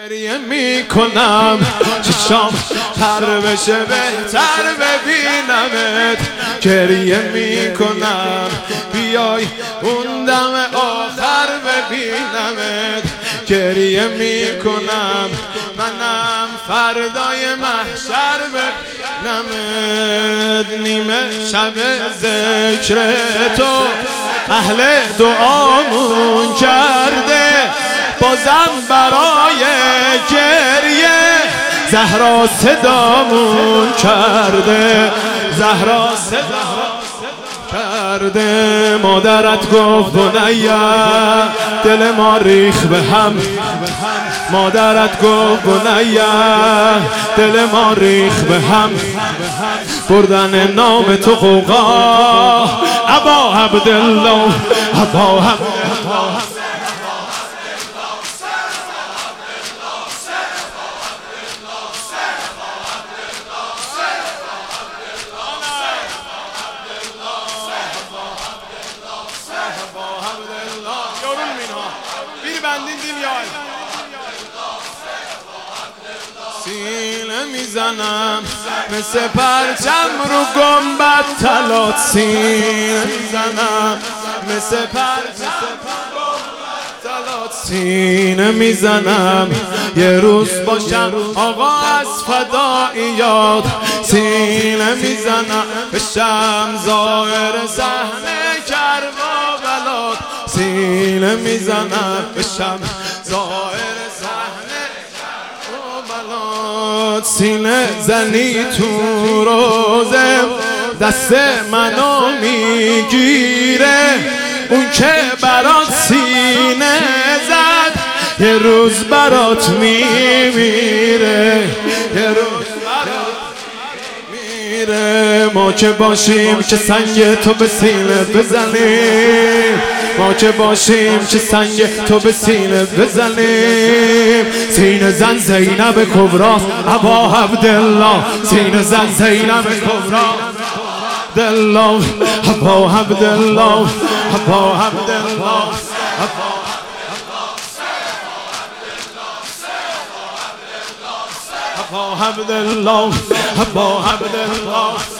گریه میکنم چشام تر بشه بهتر ببینمت. گریه میکنم بیای اون دم آخر ببینمت. گریه میکنم منم فردای محشر ببینمت. نیمه شب ذکر تو اهل دعامون کرده، بازم برای گریه زهرا صدامون کرده. زهرا صدا کرده. مادرت گفت بنیه دل ما ریخ به هم. مادرت گفت بنیه دل ما ریخ به هم. بردن نام تو قوقا ابا عبدالله ابا سینه میزنم مثل پرچم رو گنبد طلات. سینه میزنم مثل پرچم طلات. سینه میزنم یه روز باشم آقا از فداییات. سینه میزنم بشم زائر صحنه کربلات. سینه میزنم بشم زائر صحنه کربلات. سینه زنی تو روزه دست منو میگیره، اون که برات سینه زد یه روز برات میمیره. یه روز برات میمیره. ما که باشیم که سنگ تو به سینه بزنیم. ما که باشیم که سنگ تو به سینه بزنیم. سینه زن زینب کبرا ابا عبدالله. سینه زن زینب کبرا دلا ابا عبدالله ابا عبدالله ابا عبدالله ابا عبدالله.